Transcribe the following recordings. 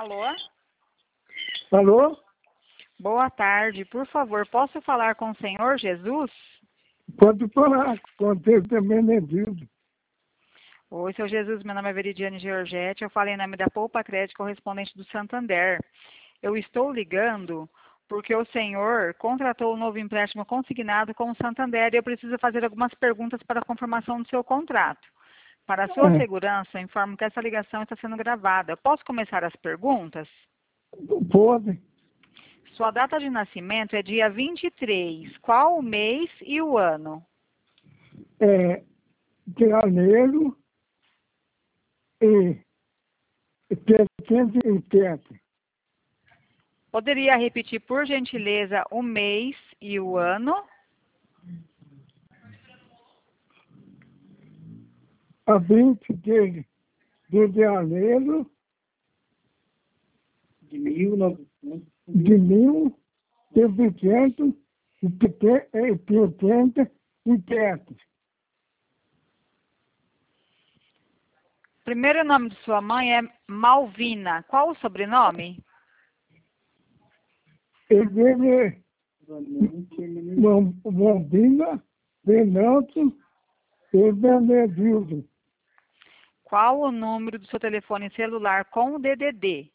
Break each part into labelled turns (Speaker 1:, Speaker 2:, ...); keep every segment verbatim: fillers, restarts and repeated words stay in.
Speaker 1: Alô?
Speaker 2: Alô?
Speaker 1: Boa tarde. Por favor, posso falar com o senhor Jesus?
Speaker 2: Pode falar, pode ter também Menezildo.
Speaker 1: Oi, seu Jesus, meu nome é Veridiane Georgette, eu falo em nome da Poupa Crédito correspondente do Santander. Eu estou ligando porque o senhor contratou um novo empréstimo consignado com o Santander e eu preciso fazer algumas perguntas para a confirmação do seu contrato. Para a sua
Speaker 2: É.
Speaker 1: segurança, informo que essa ligação está sendo gravada. Posso começar as perguntas?
Speaker 2: Pode.
Speaker 1: Sua data de nascimento é dia vinte e três. Qual o mês e o ano?
Speaker 2: É, de janeiro e trezentos e oitenta.
Speaker 1: Poderia repetir, por gentileza, o mês e o ano?
Speaker 2: A vinte de, de janeiro
Speaker 3: De mil e novecentos.
Speaker 2: de mil novecentos e setenta e sete.
Speaker 1: Primeiro nome de sua mãe é Malvina. Qual o sobrenome?
Speaker 2: Ele
Speaker 3: Valente, ele-
Speaker 2: Londrina, Venâncio e Benedildo.
Speaker 1: Qual o número do seu telefone celular com o D D D?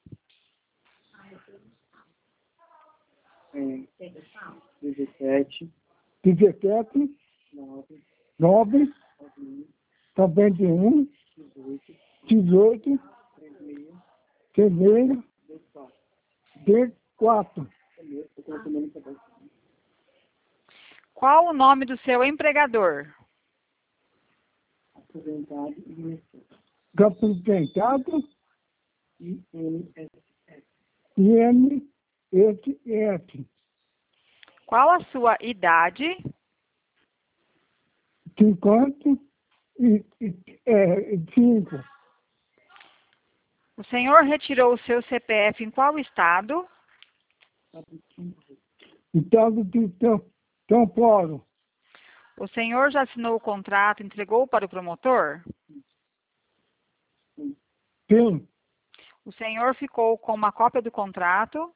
Speaker 3: é, dezessete,
Speaker 2: dezessete,
Speaker 3: nove,
Speaker 2: nove, noventa e um,
Speaker 3: dezoito,
Speaker 2: dezoito,
Speaker 3: trinta e seis,
Speaker 2: fevereiro,
Speaker 3: vinte e quatro.
Speaker 2: D quatro.
Speaker 3: Eu coloquei o nome pra baixo.
Speaker 1: Qual o nome do seu empregador?
Speaker 3: Aposentado e iniciado.
Speaker 2: Representado
Speaker 3: I N S S.
Speaker 2: I N S S.
Speaker 1: Qual a sua idade?
Speaker 2: cinquenta e é, cinco.
Speaker 1: O senhor retirou o seu C P F em qual estado?
Speaker 2: Estado de São, São Paulo.
Speaker 1: O senhor já assinou o contrato e entregou para o promotor?
Speaker 2: Sim,
Speaker 1: O senhor ficou com uma cópia do contrato?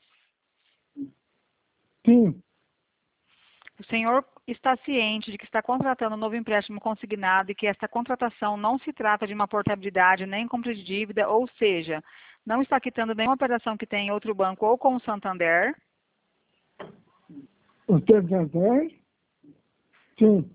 Speaker 2: sim,
Speaker 1: O senhor está ciente de que está contratando um novo empréstimo consignado e que esta contratação não se trata de uma portabilidade nem compra de dívida, ou seja, não está quitando nenhuma operação que tem em outro banco ou com o Santander?
Speaker 2: o Santander. Sim,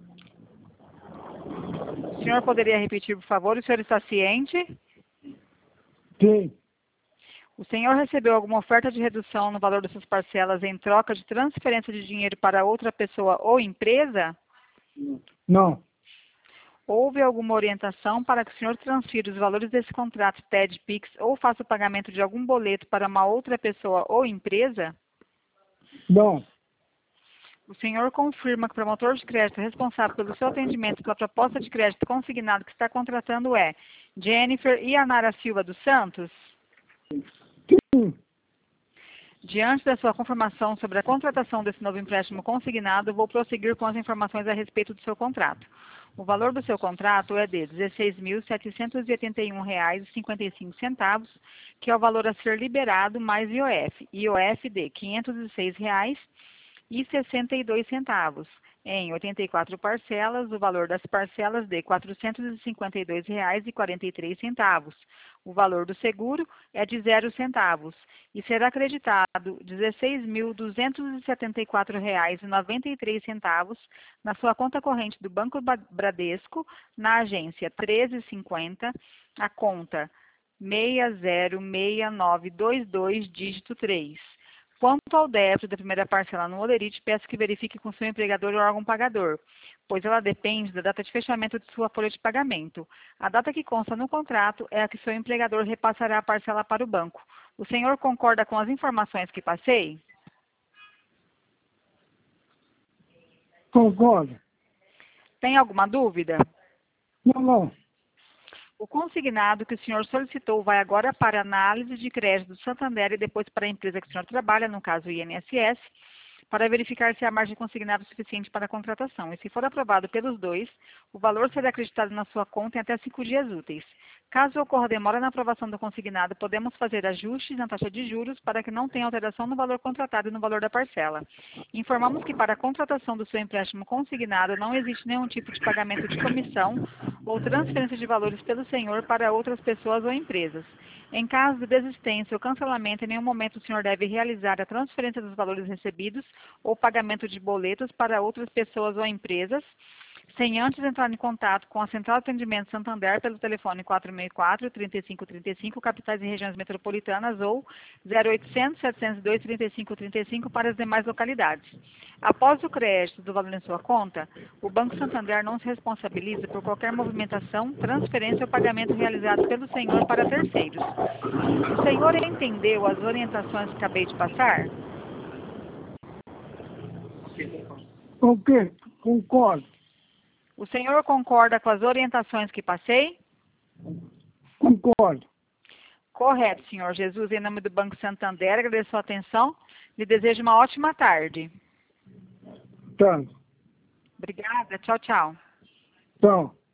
Speaker 1: O senhor poderia repetir, por favor? O senhor está ciente?
Speaker 2: sim,
Speaker 1: O senhor recebeu alguma oferta de redução no valor das suas parcelas em troca de transferência de dinheiro para outra pessoa ou empresa?
Speaker 2: não,
Speaker 1: Houve alguma orientação para que o senhor transfira os valores desse contrato T E D Pix ou faça o pagamento de algum boleto para uma outra pessoa ou empresa?
Speaker 2: não,
Speaker 1: O senhor confirma que o promotor de crédito responsável pelo seu atendimento pela proposta de crédito consignado que está contratando é Jennifer Ianara Silva dos Santos?
Speaker 2: sim,
Speaker 1: Diante da sua confirmação sobre a contratação desse novo empréstimo consignado, vou prosseguir com as informações a respeito do seu contrato. O valor do seu contrato é de dezesseis mil setecentos e oitenta e um reais e cinquenta e cinco centavos, que é o valor a ser liberado mais I O F. I O F de quinhentos e seis reais e sessenta e dois centavos. Em oitenta e quatro parcelas, o valor das parcelas de quatrocentos e cinquenta e dois reais e quarenta e três centavos. O valor do seguro é de zero centavos e será acreditado dezesseis mil duzentos e setenta e quatro reais e noventa e três centavos na sua conta corrente do Banco Bradesco, na agência treze cinquenta, a conta seis zero seis nove dois dois, dígito três. Quanto ao débito da primeira parcela no Olerite, peço que verifique com seu empregador ou órgão pagador, pois ela depende da data de fechamento de sua folha de pagamento. A data que consta no contrato é a que seu empregador repassará a parcela para o banco. O senhor concorda com as informações que passei?
Speaker 2: concordo.
Speaker 1: Tem alguma dúvida?
Speaker 2: Não, não,
Speaker 1: O consignado que o senhor solicitou vai agora para a análise de crédito do Santander e depois para a empresa que o senhor trabalha, no caso o I N S S, para verificar se há margem consignada suficiente para a contratação. E se for aprovado pelos dois, o valor será acreditado na sua conta em até cinco dias úteis. Caso ocorra demora na aprovação do consignado, podemos fazer ajustes na taxa de juros para que não tenha alteração no valor contratado e no valor da parcela. Informamos que para a contratação do seu empréstimo consignado não existe nenhum tipo de pagamento de comissão ou transferência de valores pelo senhor para outras pessoas ou empresas. Em caso de desistência ou cancelamento, em nenhum momento o senhor deve realizar a transferência dos valores recebidos ou pagamento de boletos para outras pessoas ou empresas, sem antes entrar em contato com a Central de Atendimento Santander pelo telefone quatro seis quatro, três cinco três cinco, capitais e regiões metropolitanas, ou zero oitocentos, setecentos e dois, trinta e cinco trinta e cinco para as demais localidades. Após o crédito do valor em sua conta, o Banco Santander não se responsabiliza por qualquer movimentação, transferência ou pagamento realizado pelo senhor para terceiros. O senhor entendeu as orientações que acabei de passar?
Speaker 2: Ok, concordo.
Speaker 1: O senhor concorda com as orientações que passei?
Speaker 2: Concordo.
Speaker 1: Correto, senhor Jesus. Em nome do Banco Santander, agradeço a atenção. Lhe desejo uma ótima tarde.
Speaker 2: Tá.
Speaker 1: Obrigada. Tchau, tchau.
Speaker 2: Então.